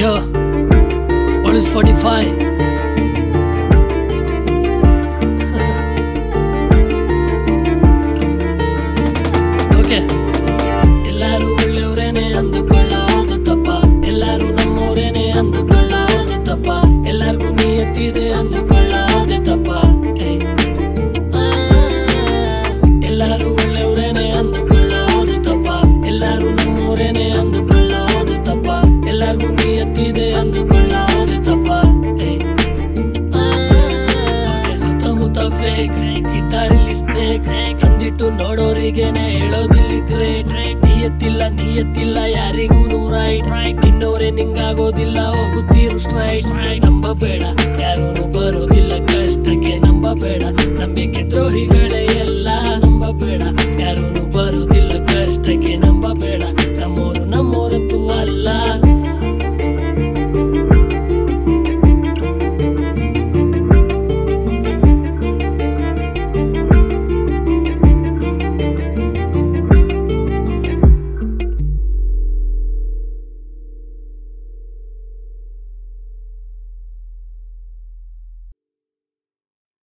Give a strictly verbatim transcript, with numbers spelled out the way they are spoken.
Yo, what is forty-five? Okay. ಎಲ್ಲರೂ ಒಳ್ಳೆಯವರೇನೆ ಅಂದುಕೊಳ್ಳೋದು ತಪ್ಪ, ಎಲ್ಲರೂ ನಮ್ಮವರೇನೆ ಅಂದುಕೊಳ್ಳೋದು ತಪ್ಪ, ಎಲ್ಲರಿಗೂ ನಿಯತ್ತಿದೆ ಅಂದುಕೊಳ್ಳೋದೇ ತಪ್ಪ. ಎಲ್ಲರೂ ಒಳ್ಳೆಯವರೇನೆ ಅಂದುಕೊಳ್ಳೋದು ತಪ್ಪ, ಎಲ್ಲರೂ ನಮ್ಮವರೇನೆ ಅಂದುಕೊಳ್ಳೋದು ತಪ್ಪ, ಎಲ್ಲರಿಗೂ ನಿಯತ್ತಿದೆ ಅಂದುಕೊಳ್ಳೋದೇ ತಪ್ಪ. ಸುತ್ತಮುತ್ತ ಫೇಕ್ ಇದ್ದಾರಿಲ್ಲಿ ಸ್ನೇಕ್, ತಂದಿಟ್ಟು ನೋಡೋರಿಗೇನೆ ಹೇಳೋದಿಲ್ಲಿ ಗ್ರೇಟ್. ನಿಯತ್ತಿಲ್ಲ ನಿಯತ್ತಿಲ್ಲ ಯಾರಿಗೂ ರೈಟ್, ನಿನ್ನೋರೇ ನಿಂಗಾಗೋದಿಲ್ಲ ಹೋಗುತ್ತೀರು ಸ್ಟ್ರೈಟ್. ನಂಬಬೇಡ ಯಾರೂ ಬರೋದಿಲ್ಲ ಕಷ್ಟಕ್ಕೆ, ನಂಬಬೇಡ ನಂಬಿಕೆ ದ್ರೋಹಿಗಳು.